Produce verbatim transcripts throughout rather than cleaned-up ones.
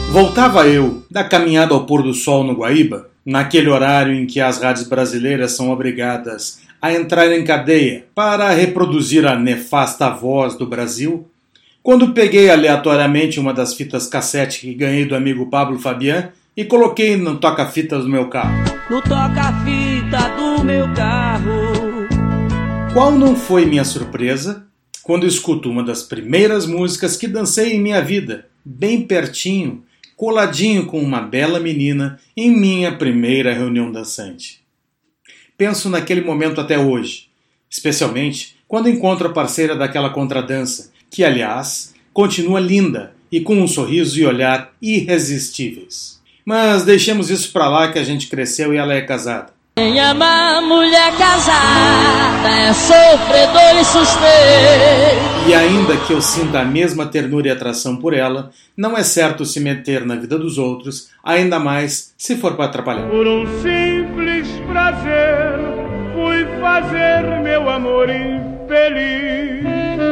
Voltava eu da caminhada ao pôr do sol no Guaíba, naquele horário em que as rádios brasileiras são obrigadas a entrar em cadeia para reproduzir a nefasta voz do Brasil, quando peguei aleatoriamente uma das fitas cassete que ganhei do amigo Pablo Fabian e coloquei no toca-fitas do meu carro. No toca-fita do meu carro. Qual não foi minha surpresa quando escuto uma das primeiras músicas que dancei em minha vida, bem pertinho, coladinho com uma bela menina em minha primeira reunião dançante. Penso naquele momento até hoje, especialmente quando encontro a parceira daquela contradança, que, aliás, continua linda e com um sorriso e olhar irresistíveis. Mas deixemos isso pra lá que a gente cresceu e ela é casada. Quem ama mulher casada é sofredor e suspeito. E ainda que eu sinta a mesma ternura e atração por ela, não é certo se meter na vida dos outros, ainda mais se for para atrapalhar. Por um simples prazer, fui fazer meu amor infeliz.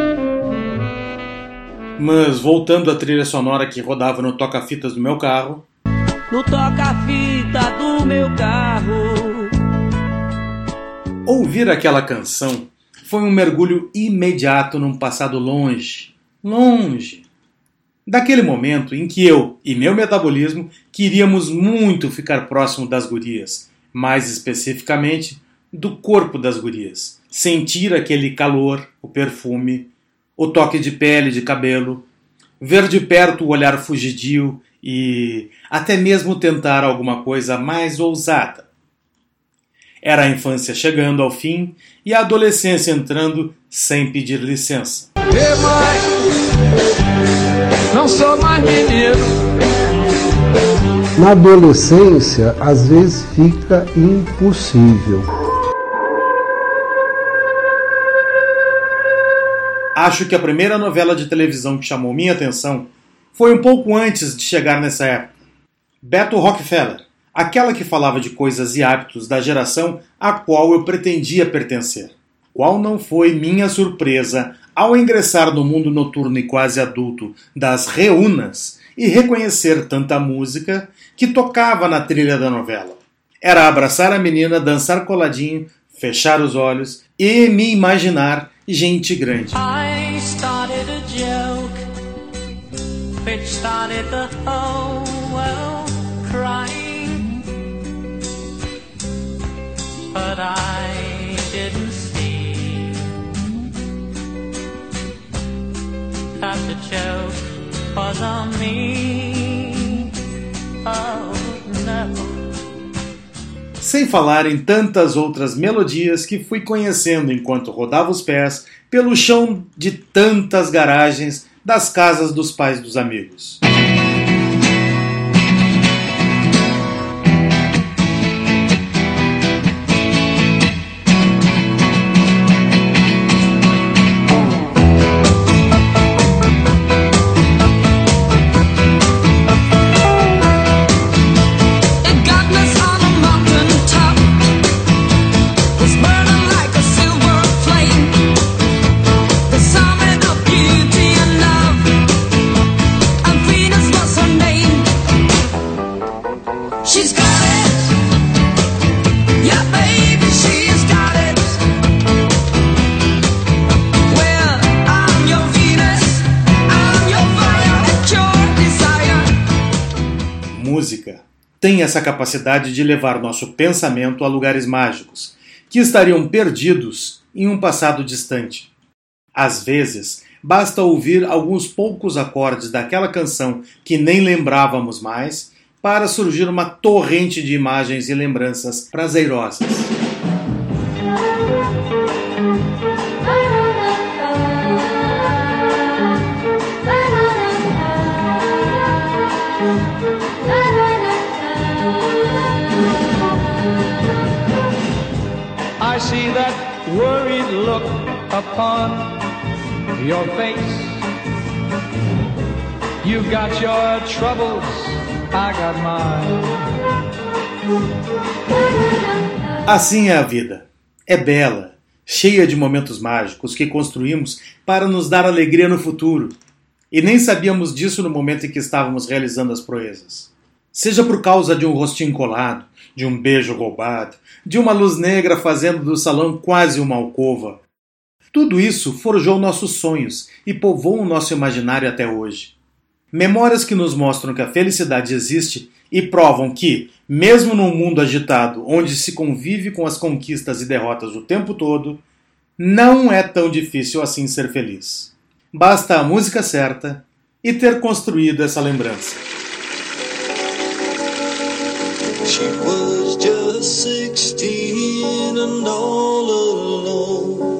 Mas voltando à trilha sonora que rodava no toca-fitas do meu carro... No toca-fita do meu carro... Ouvir aquela canção foi um mergulho imediato num passado longe, longe. Daquele momento em que eu e meu metabolismo queríamos muito ficar próximo das gurias, mais especificamente do corpo das gurias. Sentir aquele calor, o perfume, o toque de pele, de cabelo, ver de perto o olhar fugidio e até mesmo tentar alguma coisa mais ousada. Era a infância chegando ao fim e a adolescência entrando sem pedir licença. E mãe, não sou mais menino. Na adolescência, às vezes fica impossível. Acho que a primeira novela de televisão que chamou minha atenção foi um pouco antes de chegar nessa época. Beto Rockefeller, aquela que falava de coisas e hábitos da geração a qual eu pretendia pertencer. Qual não foi minha surpresa ao ingressar no mundo noturno e quase adulto das reunas e reconhecer tanta música que tocava na trilha da novela. Era abraçar a menina, dançar coladinho, fechar os olhos e me imaginar gente grande. I started a joke which started the whole world crying, but I didn't see that the joke was on me. Oh no. Sem falar em tantas outras melodias que fui conhecendo enquanto rodava os pés pelo chão de tantas garagens das casas dos pais dos amigos. Música tem essa capacidade de levar nosso pensamento a lugares mágicos, que estariam perdidos em um passado distante. Às vezes, basta ouvir alguns poucos acordes daquela canção que nem lembrávamos mais para surgir uma torrente de imagens e lembranças prazerosas. I see that worried look upon your face. You got your troubles, I got mine. Assim é a vida. É bela, cheia de momentos mágicos que construímos para nos dar alegria no futuro. E nem sabíamos disso no momento em que estávamos realizando as proezas. Seja por causa de um rostinho colado, de um beijo roubado, de uma luz negra fazendo do salão quase uma alcova. Tudo isso forjou nossos sonhos e povoou o nosso imaginário até hoje. Memórias que nos mostram que a felicidade existe e provam que, mesmo num mundo agitado, onde se convive com as conquistas e derrotas o tempo todo, não é tão difícil assim ser feliz. Basta a música certa e ter construído essa lembrança. She was just sixteen and all alone.